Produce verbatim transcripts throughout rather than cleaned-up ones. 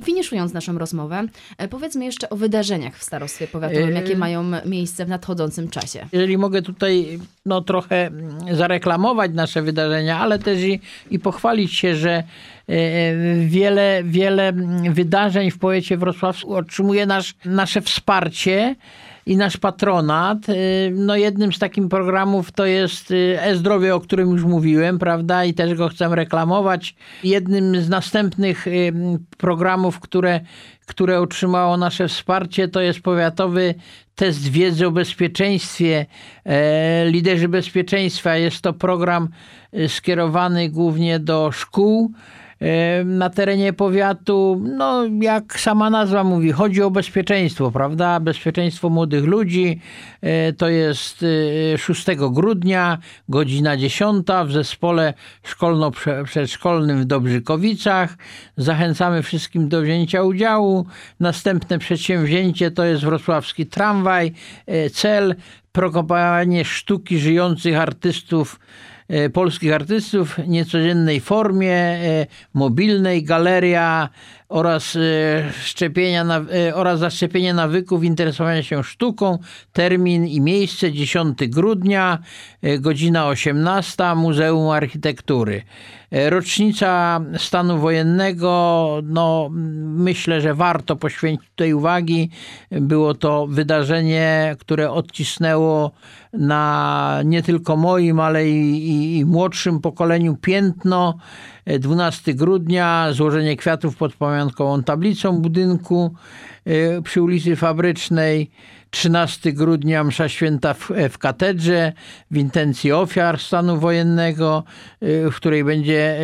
Finiszując naszą rozmowę, powiedzmy jeszcze o wydarzeniach w starostwie powiatowym, jakie mają miejsce w nadchodzącym czasie. Jeżeli mogę tutaj no, trochę zareklamować nasze wydarzenia, ale też i, i pochwalić się, że wiele, wiele wydarzeń w powiecie wrocławskim otrzymuje nasz, nasze wsparcie i nasz patronat. No jednym z takich programów to jest e-zdrowie, o którym już mówiłem, prawda? I też go chcę reklamować. Jednym z następnych programów, które, które otrzymało nasze wsparcie, to jest powiatowy test wiedzy o bezpieczeństwie. Liderzy bezpieczeństwa. Jest to program skierowany głównie do szkół na terenie powiatu. No jak sama nazwa mówi, chodzi o bezpieczeństwo, prawda? Bezpieczeństwo młodych ludzi. To jest szóstego grudnia, godzina dziesiąta w zespole szkolno-przedszkolnym w Dobrzykowicach. Zachęcamy wszystkim do wzięcia udziału. Następne przedsięwzięcie to jest wrocławski tramwaj. Cel: propagowanie sztuki żyjących artystów, polskich artystów w niecodziennej formie, mobilnej, galeria oraz szczepienia na, oraz zaszczepienie nawyków interesowania się sztuką. Termin i miejsce dziesiątego grudnia, godzina osiemnasta, Muzeum Architektury. Rocznica stanu wojennego, no myślę, że warto poświęcić tej uwagi. Było to wydarzenie, które odcisnęło na nie tylko moim, ale i, i, i młodszym pokoleniu piętno. dwunastego grudnia złożenie kwiatów pod pamiątkową tablicą budynku przy ulicy Fabrycznej. trzynastego grudnia msza święta w, w katedrze w intencji ofiar stanu wojennego, w której będzie,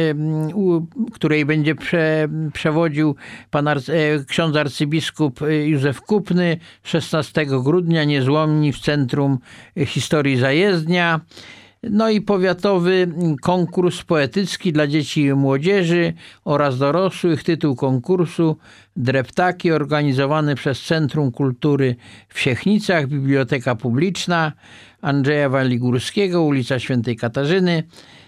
której będzie prze, przewodził pan arcy, ksiądz arcybiskup Józef Kupny. szesnastego grudnia niezłomni w Centrum Historii Zajezdnia. No i powiatowy konkurs poetycki dla dzieci i młodzieży oraz dorosłych. Tytuł konkursu: Dreptaki, organizowany przez Centrum Kultury w Siechnicach, Biblioteka Publiczna Andrzeja Waligórskiego, ulica Świętej Katarzyny.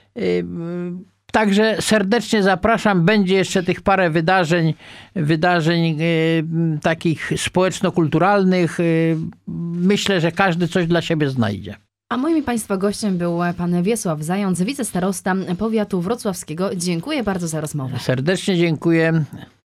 Także serdecznie zapraszam. Będzie jeszcze tych parę wydarzeń, wydarzeń takich społeczno-kulturalnych. Myślę, że każdy coś dla siebie znajdzie. A moim Państwa gościem był pan Wiesław Zając, wicestarosta powiatu wrocławskiego. Dziękuję bardzo za rozmowę. Serdecznie dziękuję.